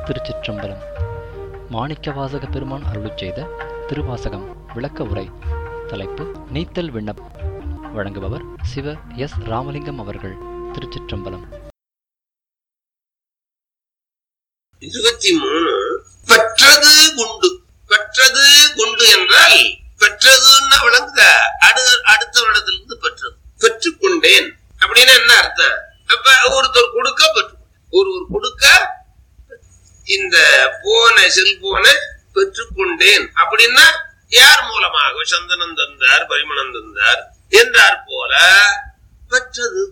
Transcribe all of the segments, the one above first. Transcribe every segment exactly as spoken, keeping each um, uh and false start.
திருச்சிற்றம்பலம். மாணிக்கவாசக பெருமான் அருளிச் செய்த திருவாசகம் விளக்க உரை. தலைப்பு நீத்தல் விண்ணப். வழங்குபவர் சிவ எஸ் ராமலிங்கம் அவர்கள். திருச்சிற்றம்பலம். இருபத்தி மூணு. பெற்றது குண்டு. பெற்றது குண்டு என்றால் பெற்றதுன்னு விளங்குதா? அடுத்த இடத்திலிருந்து பெற்றது. பெற்றுக்கொண்டேன் அப்படின்னு என்ன அர்த்தம்? அப்ப ஒருத்தர் கொடுக்க பெற்று ஒருவர் கொடுக்க இந்த போன செல்போனை பெற்றுக்கொண்டேன் அப்படின்னா யார் மூலமாக? சந்தனம் தந்தார், பரிமணம் தந்தார் என்றார் போல பெற்றது.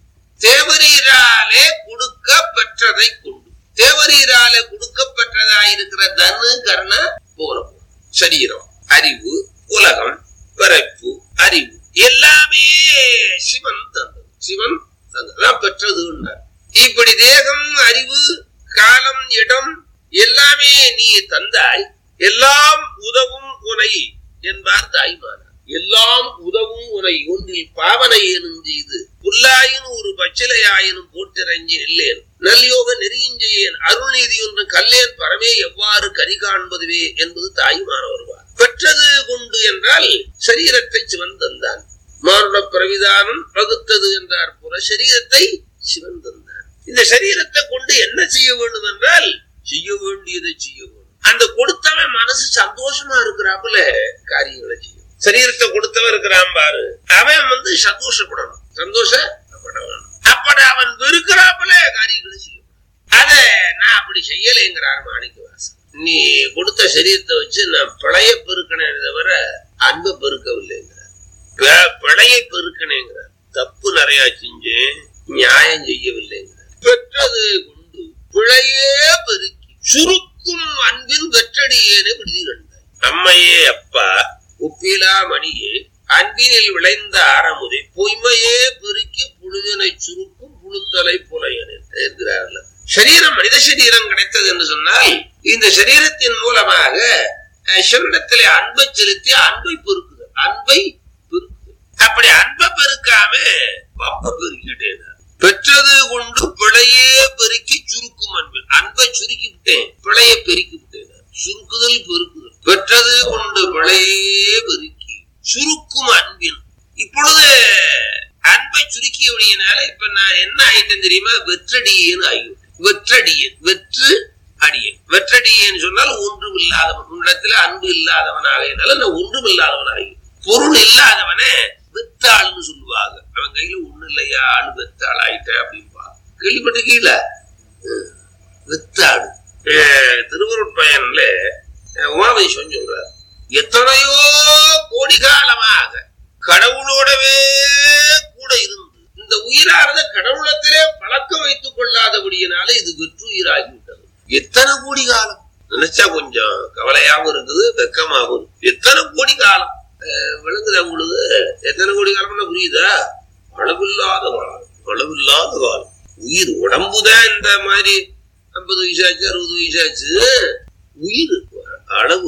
தேவரீராலே கொடுக்க பெற்றதை கொண்டு, தேவரீராலே கொடுக்க பெற்றதா இருக்கிற தனு கர்ண போன சரீரம், அறிவு, உலகம், பிறப்பு, அறிவு எல்லாமே சிவன் தந்தது. சிவன் தந்ததான் பெற்றதுன்னார். இப்படி தேகம், அறிவு, காலம், இடம் எல்லாமே நீ தந்தாய். எல்லாம் உதவும் உனை என்பார் தாய்மானார். எல்லாம் உதவும் உனை ஒன்றில் பாவனை எனும் செய்து புல்லாயின் ஒரு பச்சிலையாயினும் போட்டிறங்கி நெல்லேன் நல்யோக நெறியஞ்செய்யேன் அருள்நீதி ஒன்று கல்லேன் பரமே எவ்வாறு கரி காண்பதுவே என்பது தாய்மான வருவார். பெற்றது கொண்டு என்றால் சரீரத்தை சிவன் தந்தான். மானுட பிரவிதானம் வகுத்தது என்றார் போல சரீரத்தை சிவன் தந்தான். இந்த சரீரத்தை கொண்டு என்ன செய்ய வேண்டும் என்றால் செய்ய வேண்டியதை செய்ய வேண்டும். அந்த கொடுத்தவன் மனசு சந்தோஷமா இருக்கிறாப்புல காரியங்களை செய்யும். சரீரத்தை கொடுத்தவன் இருக்கிறான் பாரு, அவன் வந்து சந்தோஷப்படணும், சந்தோஷப்பட வேணும். அப்படி அவன் வெறுக்கிறாப்புல காரியங்களை செய்யும். அத நான் அப்படி செய்யலைங்கிறார் மாணிக்கவாசன். நீ கொடுத்த சரீரத்தை வச்சு நான் பிழைய பெருக்கினே தவிர அன்பை பெருக்கவில்லைங்கிறார். பிழையை பெருக்கினேங்கிறார். தப்பு நிறைய செஞ்சேன், நியாயம் செய்யவில்லைங்கிறார். பெற்றது கொண்டு பிழையே பெருக்கி சுருக்கும் அன்பின் வெற்றடியேனே விடுதி கண்டாய். அம்மையே அப்பா உப்பிலா மணியே அன்பினில் விளைந்த ஆரமுதை பொய்மையே பெருக்கி புழுவினை சுருக்கும் புழுத்தலை புலையனே என்கிறார்கள். சரீரம், மனித சரீரம் கிடைத்தது என்று சொன்னால் இந்த சரீரத்தின் மூலமாக சிவனிடத்திலே அன்பை செலுத்தி அன்பை பெருக்குது. அன்பை பெருக்குது. அப்படி அன்பை பெருக்காம பப்ப பெருக்கிட்டேன். பெற்றது கொண்டு பிழையே பெருக்கி சுருக்கும் அன்பில். அன்பை சுருக்கி விட்டேன், பிழையை பெருக்கி விட்டேன். சுருக்குதல் பெருக்குதல். பெற்றது கொண்டு பிழையே பெருக்கி சுருக்கும் அன்பில். இப்பொழுது அன்பை சுருக்கியபடியினால இப்ப நான் என்ன ஆயிட்டேன் தெரியுமா? வெற்றடியேன்னு ஆகிவிட்டேன். வெற்றடியன், வெற்று அடியன். வெற்றடியன்னு சொன்னால் ஒன்றும் இல்லாதவன். உன்னிடத்துல அன்பு இல்லாதவனாக நான் ஒன்றும் இல்லாதவனாகி, பொருள் இல்லாதவனே வெத்தாள்னு சொல்லுவாங்க. அவன் கையில ஒண்ணு இல்லையா, ஆளு வெத்தாள் ஆயிட்ட அப்படின்பா. கேள்விப்பட்ட கீழ வெத்தாடு. திருவருட்பயன்ல உமாபதீஸ்வரன் சொல்றார், எத்தனையோ கோடி காலமாக கடவுளோடவே கூட இருந்து இந்த உயிரானது கடவுளத்திலே பழக்கம் வைத்துக் கொள்ளாதபடியினால இது வெற்றுயிராகிவிட்டது. எத்தனை கோடி காலம் நினைச்சா கொஞ்சம் கவலையாகவும் இருக்குது, வெக்கமாகவும். எத்தனை கோடி காலம் விளங்குதா உங்களுக்கு? எத்தனை கோடி காலம்னா புரியுதா? அளவில்லாத காலம், அளவில்லாத காலம். உயிர் உடம்புதான் இந்த மாதிரி ஐம்பது வயசாச்சு, அறுபது வயசாச்சு. உயிர் அளவு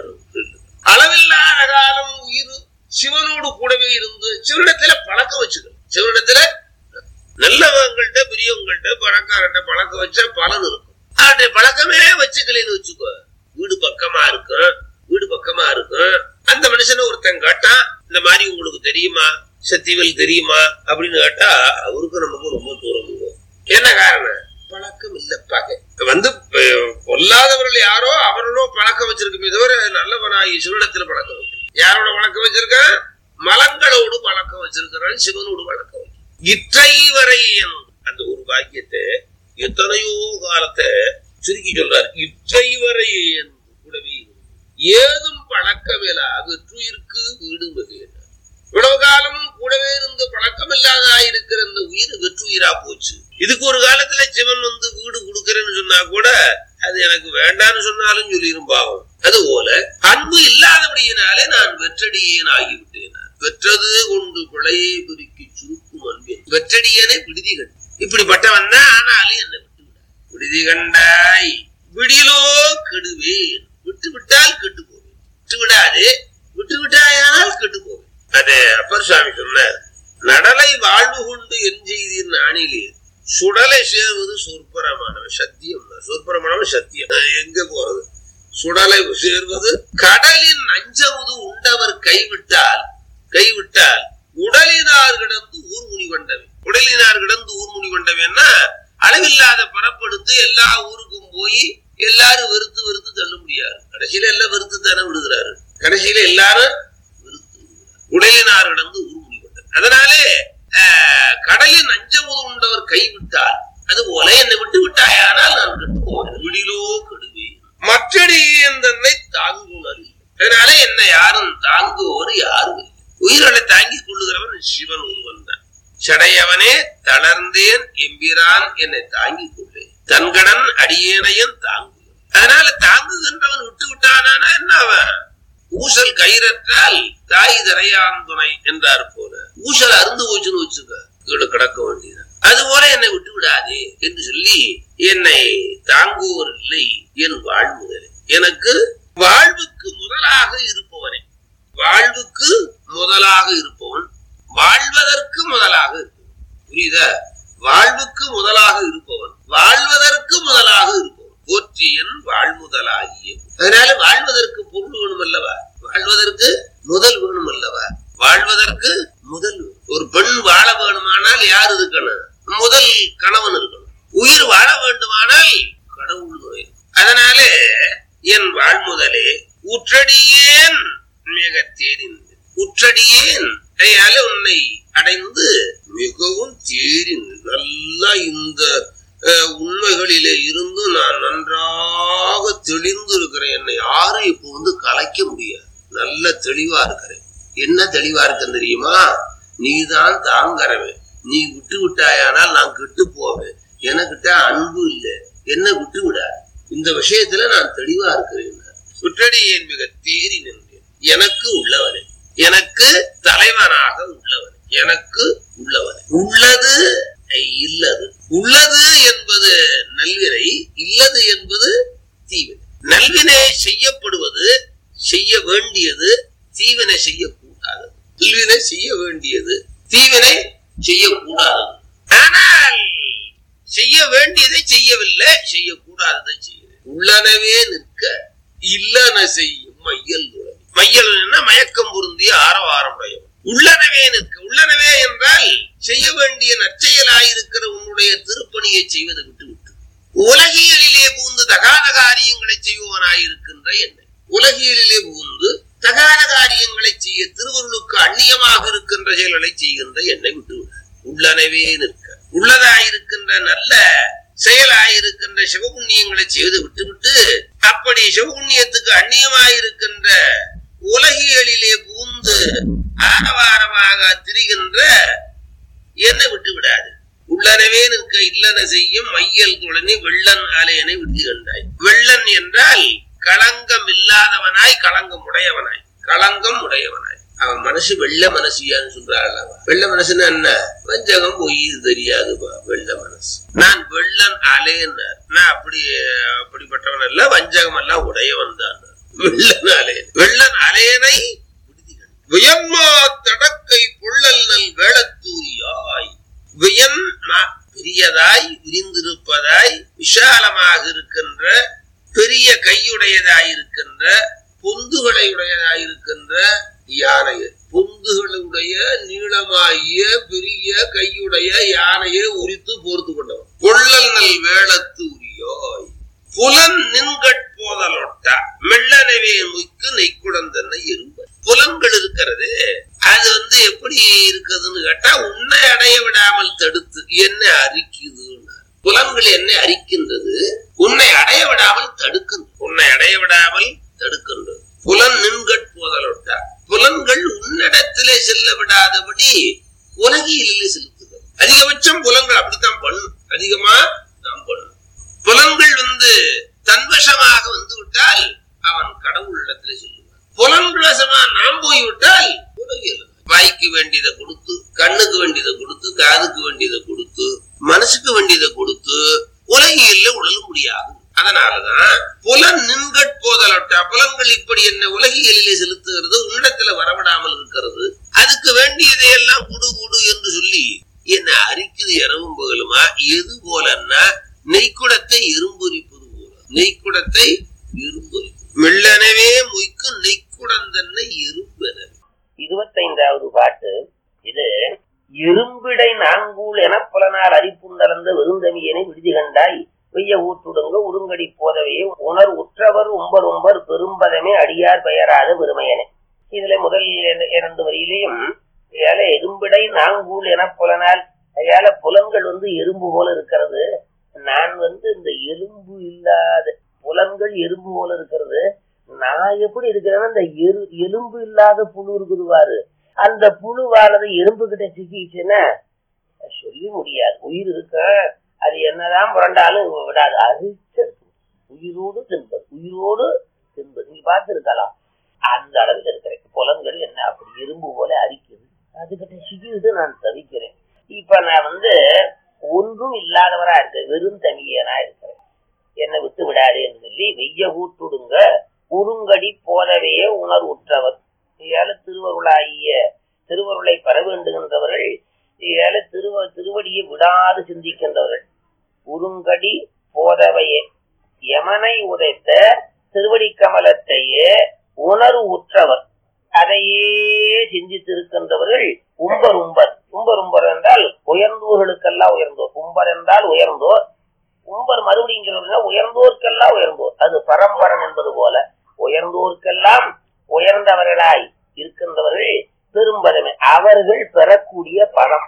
அளவில்லாத காலம் உயிர் சிவனோடு கூடவே இருந்து சிவனிடத்துல பழக்கம் வச்சுக்கணும். சிவனிடத்துல நல்லவங்கள்ட்ட, பெரியவங்கள்ட்ட, பணக்காரட்ட பழக்கம் வச்சா பலன் இருக்கும். அவருடைய பழக்கமே வச்சுக்கலன்னு வச்சுக்கோ, வீடு பக்கமா இருக்கும், வீடு பக்கமா இருக்கும். அந்த மனுஷனை ஒருத்தன் கேட்டான், இந்த மாதிரி உங்களுக்கு தெரியுமா, சத்தியவேல் தெரியுமா அப்படின்னு கேட்டா அவருக்கு நமக்கு ரொம்ப தூரம். என்ன காரணம்? பழக்கம் இல்லப்பாக. வந்து பொல்லாதவர்கள் யாரோ அவரோட பழக்கம் வச்சிருக்குமே தவிர நல்லவனாகி சிவனிடத்துல பழக்கம் வச்சிருக்க. யாரோட பழக்கம் வச்சிருக்கான்? மலங்களோடு பழக்கம் வச்சிருக்கிறான், சிவனோடு பழக்கம் வச்சு. இற்றை வரை அந்த ஒரு பாக்கியத்தை எத்தனையோ காலத்தை சுருக்கி சொல்றாரு. இற்றை வரை கூடவே ஏதும் பழக்கமில்லா வெற்றுயிருக்கு வீடு வகையினார். இவ்வளவு காலமும் கூடவே இருந்து பழக்கம் இல்லாதா இருக்கிற இந்த உயிர் வெற்றுயிரா போச்சு. இதுக்கு ஒரு காலத்துல சிவன் வந்து வீடு கொடுக்கறேன்னு சொன்னா கூட அது எனக்கு வேண்டான்னு சொன்னாலும் சொல்லிடும் பாவம். அது போல அன்பு இல்லாதபடியினாலே நான் வெற்றடியேன் ஆகிவிட்டேன். வெற்றது கொண்டு பிழையை பெருக்கி சுருக்கும் அன்பேன் வெற்றடியனே விடுதி கண்டு. இப்படிப்பட்டவன் தான் ஆனாலும் என்ன விட்டு விட. விடுதி கண்டாய் விடிலோ கெடுவேன். விட்டு விட்டால் கெட்டு போவேன். விட்டு விடாது, விட்டு விட்டாயானால் கெட்டு போவேன். அதே அப்பர் சுவாமி சொன்னார், நடலை வாழ்வு கொண்டு என் செய்தீர் நானிலே சுடலை சேர்வது சொற்பரமானவன். சத்தியம் சொற்பரமானவன் சத்தியம். எங்க போறது? சுடலை சேர்வது கடலின் அஞ்சமுது உண்டவர் கைவிட்டால் கைவிட்டால் உடலினார் கிடந்து ஊர் முனி கொண்டவை. உடலினார் கிடந்து ஊர் முனி கொண்டவைன்னா அளவில்லாத பரப்படுத்து எல்லா ஊருக்கும் போய் எல்லாரும் வெறுத்து வெறுத்து தள்ள முடியாது. கடைசியில எல்லாம் வெறுத்து தானே விடுகிறாரு. கடைசியில எல்லாரும் வெறுத்து உடலினார் கிடந்து ஊர் முனி கொண்டவை. அதனாலே கடலின் அஞ்சமுது உண்டவர் கைவிட்டால் அது போல என்னை விட்டு விட்டாயானால் நான் கெட்டு போவேன். விடிலோ கெடுவேன் மற்றடி தன்னை தாங்குனர். அதனால என்னை யாரும் தாங்குவோர் யாரும் இல்லை. உயிர்களை தாங்கிக் கொள்ளுகிறவன் சிவன் ஒருவன் தான். சடையவனே தளர்ந்தேன் எம்பிரான் என்னை தாங்கிக் கொள்ளேன் தன்கடன் அடியேனையும் தாங்கு. அதனால தாங்குகின்றவன் விட்டு விட்டானா என்ன அவன்? ஊசல் கயிறற்றால் தாய் தரையான் துணை என்றார் போல ஊசல் அருந்து போச்சுன்னு வச்சுக்க கிடக்க வேண்டியது. அது போல என்னை விட்டு விடாதே என்று சொல்லி என்னை தாங்குவோர் இல்லை என் வாழ்முதலே. எனக்கு வாழ்வுக்கு முதலாக இருப்பவனே, வாழ்வுக்கு முதலாக இருப்பவன், வாழ்வதற்கு முதலாக இருப்பவன். புரியுதா? வாழ்வுக்கு முதலாக இருப்பவன், வாழ்வதற்கு முதலாக இருப்பவன். போற்றியன் வாழ்முதலாகிய. அதனால வாழ்வதற்கு பொருள் வேணும் அல்லவா? வாழ்வதற்கு முதல் வேணும் அல்லவா? வாழ்வதற்கு முதல். ஒரு பெண் வாழ வேணுமானால் யார் இருக்கணும்? முதல் கணவன் இருக்கணும். உயிர் வாழ வேண்டுமானால் கடவுள் வேணும். அதனாலே என் வாழ்முதலே உற்றடியேன் மிக தேரின் உற்றடியேன் கையால உன்னை அடைந்து மிகவும் தேரின் நல்லா இந்த உண்மைகளிலே இருந்து நான் நன்றாக தெளிந்து இருக்கிறேன். என்னை யாரும் இப்ப வந்து கலைக்க முடியாது. நல்ல தெளிவா இருக்கிறேன். என்ன தெளிவா இருக்கேன் தெரியுமா? நீதான் தாங்கறவன். நீ விட்டு விட்டாயானால் நான் கெட்டு போவேன். எனக்கிட்ட அன்பு இல்லை, என்ன விட்டு விடாது. இந்த விஷயத்துல நான் தெளிவா இருக்கிறேன். சுற்றடியேன் மிக தேறி நின்றேன். எனக்கு உள்ளவனே, எனக்கு தலைவனாக உள்ளவன், எனக்கு உள்ளவன். உள்ளது இல்லது. உள்ளது என்பது நல்வினை, இல்லது என்பது தீவினை. நல்வினை செய்யப்படுவது, செய்ய வேண்டியது, தீவினை செய்யக்கூடாது. நல்வினை செய்ய வேண்டியது, தீவினை செய்யக்கூடாது. ஆனால் செய்ய வேண்டியதை செய்யவில்லை, செய்யக்கூடாததை செய்ய உள்ளனவே நிற்க இல்லன செய்யும் மையல். மையல் மயக்கம் பொருந்திய ஆரவாரமுடையவன். உள்ளனவே நிற்க. உள்ளனவே என்றால் செய்ய வேண்டிய நற்செயலாயிருக்கிற உன்னுடைய திருப்பணியை செய்வதை விட்டு விட்டு உலகியலிலே புகுந்து தகாத காரியங்களை செய்வனாயிருக்கின்ற என்னை, உலகியலிலே புகுந்து தகாத காரியங்களை செய்ய திருவருளுக்கு அந்நியமாக இருக்கின்ற செயல்களை செய்கின்ற என்னை விட்டு உள்ளனவே நிற்க. உள்ளதாயிருக்கின்ற நல்ல செயலாயிருக்கின்ற சிவபுண்ணியங்களை செய்து விட்டுவிட்டு அப்படி சிவபுண்ணியத்துக்கு அந்நியமாயிருக்கின்ற உலகியலிலே புகுந்து ஆரவாரமாக திரிகின்ற என்னை விட்டு விடாது. உள்ளனவே நிற்க இல்லன செய்யும் மையல் துளனி வெள்ளன் ஆலையனை விட்டு கண்டாய். வெள்ளன் என்றால் களங்கம் இல்லாதவனாய், களங்கம் உடையவனாய், களங்கம் உடையவனாய். அவன் மனசு வெள்ள மனசியான்னு சொல்றாள். வெள்ள மனசுன்னா என்ன? வஞ்சகம் பொய் தெரியாதுப்பா வெள்ள மனசு. நான் வெள்ளன் அலேன்னார். நான் அப்படி அப்படிப்பட்டவன் அல்ல, வஞ்சகம் எல்லாம் உடையவன் தான். வெள்ளன் அலேன். வெள்ளன் அலேனை வியன்மா தடக்கை பொள்ளல் நல் வேளத்தூரியாய். வியன் பெரியதாய் விரிந்திருப்பதாய் விஷாலமாக இருக்கின்ற பெரிய கையுடையதாய் இருக்கின்ற பொந்துகளை உடையதாயிருக்கின்ற யானையை, பொந்துகளுடைய நீளமாகிய பெரிய கையுடைய யானையை உரித்து போர்த்து கொண்டவன். பொள்ளல் நல் வேளத்து உரியோய் புலன் நின்கட்போதலொட்டா மெல்லனவே நோய்க்கு நெய்க்குடந்தன்னை எறும்பு. புலன்கள் இருக்கிறது, அது வந்து எப்படி இருக்குதுன்னு கேட்டா உன்னை அடைய விடாமல் தடுத்து என்னை அரிக்குது. புலன்கள் என்னை அரிக்கின்றது, உன்னை அடைய விடாமல் தடுக்கின்றது. உன்னை அடைய விடாமல் தடுக்கின்றது. புலன் நின்கட்போதலொட்டா புலன்கள் உன்னிடத்திலே செல்ல விடாதபடி உலகியலிலே செலுத்துகிறது. அதிகபட்சம் புலன்கள் அப்படித்தான் பண்ணும். அதிகமா நாம் பண்ணும். புலன்கள் வந்து தன்வசமாக வந்து விட்டால் அவன் கடவுளிடத்திலே செல்லுவான். புலன்கள் வசமா நாம் போய்விட்டால் உலகியல். வாய்க்கு வேண்டியதை கொடுத்து, கண்ணுக்கு வேண்டியதை கொடுத்து, காதுக்கு வேண்டியதை கொடுத்து, மனசுக்கு வேண்டியதை கொடுத்து உலகியல்ல உடல முடியாது. அதனாலதான் புலன் நின்கட்போதலொட்டா புலன்கள் இப்படி என்ன உலகியலிலே செலுத்துகிறது, உன்னிடத்துல வரவிடாமல் இருக்கிறது. அதுக்கு வேண்டியதையெல்லாம் குடு குடு என்று சொல்லி என்ன அரிக்குது இரவும் பகலுமா? எது போலன்னா நெய்க்குடத்தை எறும்பொறிப்பது போல. நெய்க்குடத்தை எறும்பொறிப்பு மெல்லனவே மொய்க்கும் நெய்க்குடந்தன்னை எறும்பெனவே. இருபத்தைந்தாவது பாட்டு. இது எறும்பிடை நாங்கூல் என புலனால் அரிப்புண்டலந்த வெறுந்தமியனை விடுதி கண்டாய் வெய்ய ஊற்றுடுங்க உருங்கடி போதவையே உணர் உற்றவர் உம்பர் உம்பர் பெரும்பதமே அடியார் பெயராத பெருமையனே. இதுல முதல் இரண்டு வரியிலையும் ஏழை எறும்பிடை நாங்கூல் என புலனால் ஏழை புலன்கள் வந்து எறும்பு போல இருக்கிறது. நான் வந்து இந்த எறும்பு இல்லாத புலன்கள் எறும்பு போல இருக்கிறது. நான் எப்படி இருக்கிறேன்னா இந்த எரு எலும்பு இல்லாத புழு இருக்குதுவாரு. அந்த புழுவானது எறும்பு கிட்ட சிக்கிச்சுன்னா சொல்லி முடியாது. உயிர் இருக்க அது என்னதான் புரண்டாலும் விடாது. அரிச்சு உயிரோடு தின்பது உயிரோடு தின்பது. நீங்க பார்த்துருக்கலாம் அந்த அளவுக்கு இருக்கிறேன். புலன்கள் என்ன அப்படி எறும்பு போல அரிக்குது. அதுகிட்ட சிக்கிட்டு நான் தவிக்கிறேன். இப்ப நான் வந்து ஒன்றும் இல்லாதவரா இருக்கேன். வெறும் தனியனா இருக்கிறேன். என்னை விட்டு விடாது என்று சொல்லி வெய்ய ஊட்டுடுங்க உருங்கடி போதவையே உணர்வுற்றவர். ஏழை திருவருளாகிய திருவருளை பெற வேண்டுகின்றவர்கள், ஏழை திருவ திருவடியை விடாது சிந்திக்கின்றவர்கள். உருங்கடி போதவையே யமனை உதைத்த திருவடி கமலத்தையே உணர்வு உற்றவர், அதையே சிந்தித்திருக்கின்றவர்கள். உம்பர் உம்பர் உம்பர் உம்பர் என்றால் உயர்ந்தோர்களுக்கெல்லாம் உயர்ந்தோர். உம்பர் என்றால் உயர்ந்தோர். உம்பர் மறுபடியும் உயர்ந்தோர்க்கெல்லாம் உயர்ந்தோர். அது பரம்பரன் என்பது போல உயர்ந்தோர்க்கெல்லாம் உயர்ந்தவர்களாய் இருக்கின்றவர்கள் பெரும்பதமே. அவர்கள் பெறக்கூடிய பதம்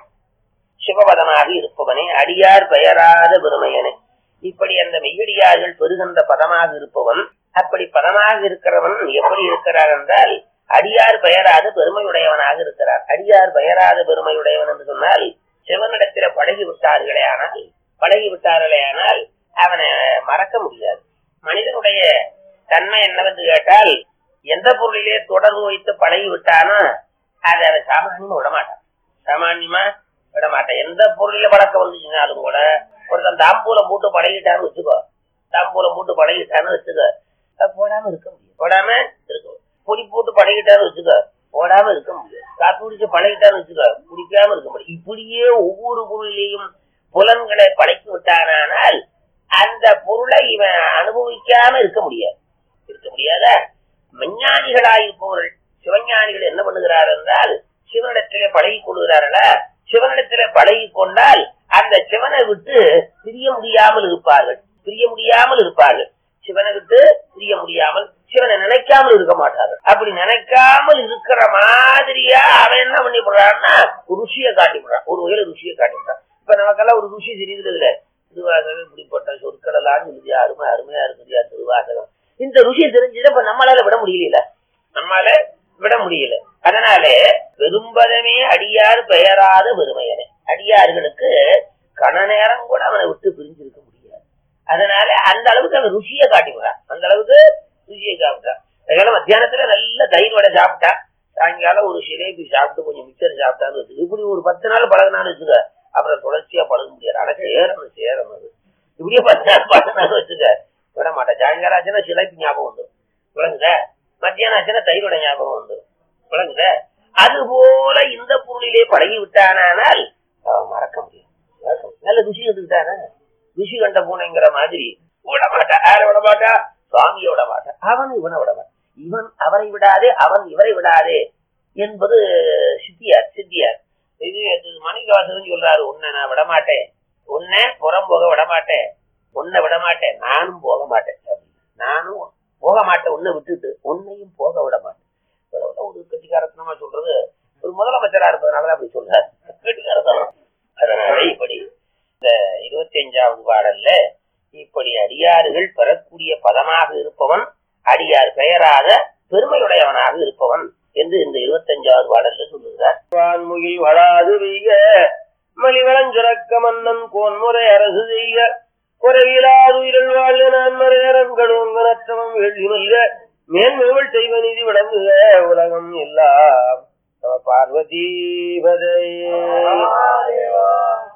சிவபதமாக இருப்பவனே அடியார் பெயராத பெருமையனே. இப்படி அந்த மெய்யடியார்கள் பெறுகின்ற பதமாக இருப்பவன். அப்படி பதமாக இருக்கிறவன் எப்படி இருக்கிறார் என்றால் அடியார் பெயராத பெருமையுடையவனாக இருக்கிறார். அடியார் பெயராத பெருமையுடையவன் என்று சொன்னால் சிவனிடத்தில பழகி விட்டார்களே ஆனால் பழகி விட்டார்களே ஆனால் அவனை மறக்க முடியாது. மனிதனுடைய தன்மை என்னவென்று கேட்டால் எந்த பொருளிலே தொடர்பு வைத்து பழகி விட்டானோ அதை அவன் சாமானியமா விடமாட்டான். சாமானியமா விடமாட்டான். எந்த பொருளில பழக்கம் வந்துச்சுனாலும் கூட ஒருத்தன் தாம்பூலம் போட்டு பழகிட்டான்னு வச்சுக்கோ. தாம்பூலம் போட்டு பழகிட்டான்னு வச்சுக்கோ, போடாம இருக்க முடியும். போடாம இருக்கும். பொடி போட்டு பழகிட்டான்னு வச்சுக்கோ, போடாம இருக்க முடியும். காப்பி குடிச்சு பழகிட்டான்னு வச்சுக்கோ, குடிக்காம இருக்க முடியும். இப்படியே ஒவ்வொரு பொருளையும் புலன்களை பழக்கி விட்டானால் அந்த பொருளை இவன் அனுபவிக்காம இருக்க முடியாது. இருக்க முடியாத விஞ்ஞானிகளாயிருப்பவர்கள் சிவஞானிகள் என்ன பண்ணுகிறார் என்றால் சிவனிடத்திலே பழகி கொள்கிறார்களா? சிவனிடத்திலே பழகி கொண்டால் அந்த சிவனை விட்டு பிரிய முடியாமல் இருப்பார்கள். பிரிய முடியாமல் இருப்பார்கள். சிவனை விட்டு பிரிய முடியாமல், சிவனை நினைக்காமல் இருக்க மாட்டார்கள். அப்படி நினைக்காமல் இருக்கிற மாதிரியா அவன் என்ன பண்ணி போடுறான்னா ருசியை காட்டிவிடுறான். ஒரு வகையில ருசியை காட்டிவிடுறான். இப்ப நமக்கெல்லாம் ஒரு ருசி தெரியுதுல, திருவாசகம் இப்படிப்பட்ட சொற்களெல்லாம் எழுதியா அருமை அருமையா இருக்குதியா திருவாசகம். இந்த ருசியை தெரிஞ்சதை இப்ப நம்மளால விட முடியல. நம்மளால விட முடியல. அதனால பெரும்பதமே அடியார் பெயராத பெருமையனே. அடியார்களுக்கு கண நேரம் கூட அவனை விட்டு பிரிஞ்சிருக்க முடியாது. அதனால அந்த அளவுக்கு அவன் ருசியை காட்டிவிடுறான். அந்த அளவுக்கு ருசியை காட்டுறான். அதனால மத்தியானத்துல நல்ல தயிர் வடை சாப்பிட்டா, சாயங்காலம் ஒரு சிலேபி சாப்பிட்டு கொஞ்சம் மிக்சர் சாப்பிட்டான்னு வச்சுக்க. இப்படி ஒரு பத்து நாள் பழகினான்னு வச்சுக்க, அப்புறம் தொடர்ச்சியா பழக முடியாது. ஆனா சேரணும் சேரணும் அது இப்படியே பத்து நாள் பழகினான்னு வச்சுக்க விட மாட்டேன். சாயங்காலம் ஆச்சுன்னா சிலேபி ஞாபகம் வந்துடும். விளங்குத? மத்தியானம் ஆச்சுன்னா தயிரோட ஞாபகம் வந்துடும். விளங்குத? அது போல இந்த பொருளிலே பழகி விட்டானால் மறக்க முடியும். நல்ல ருசி எடுத்துக்கிட்டான ருசி கண்ட பூனைங்கிற மாதிரி விட மாட்டா. யாரை விட மாட்டா? சுவாமியை விட மாட்டான். அவன் இவனை விட மாட்டான். இவன் அவரை விடாதே, அவன் இவரை விடாதே என்பது சித்தியார். சித்தியார் இது மணிக்கவாசகன் சொல்றாரு, உன்னை நான் விடமாட்டேன், உன்னை புறம் போக விடமாட்டேன், உன்னை விடமாட்டேன், நானும் போக மாட்டேன். நானும் போக மாட்டேன் உன்னை விட்டுட்டு, உன்னையும் போக விட மாட்டேன். ஒரு கட்டிக்காரத்தனமா சொல்றது ஒரு முதலமைச்சரா இருப்பதனால அப்படி சொல்றாரு. கட்டிக்காரத்தனம். அதனால இப்படி இந்த இருபத்தி அஞ்சாவது பாடல்ல இப்படி அடியார்கள் பெறக்கூடிய பதமாக இருப்பவன் அடியார் பெயராத பெருமையுடையவனாக இருப்பவன் என்று இந்த இருபத்தி அஞ்சாவது பாடல்ல சொல்லுகிறார். வான்முகில் வளாது வெய்க மலிவளஞ்சுரக்க மன்னன் கோன்முறை அரசு செய்ய குறைவிலாது உயிரல் வாழ் நான் மறையரங்களும் நற்றமம் வெள்ளி மல்க மேன்மைகள் செய்வ நிதி விளங்குக உலகம் எல்லாம் பார்வதி பதையே.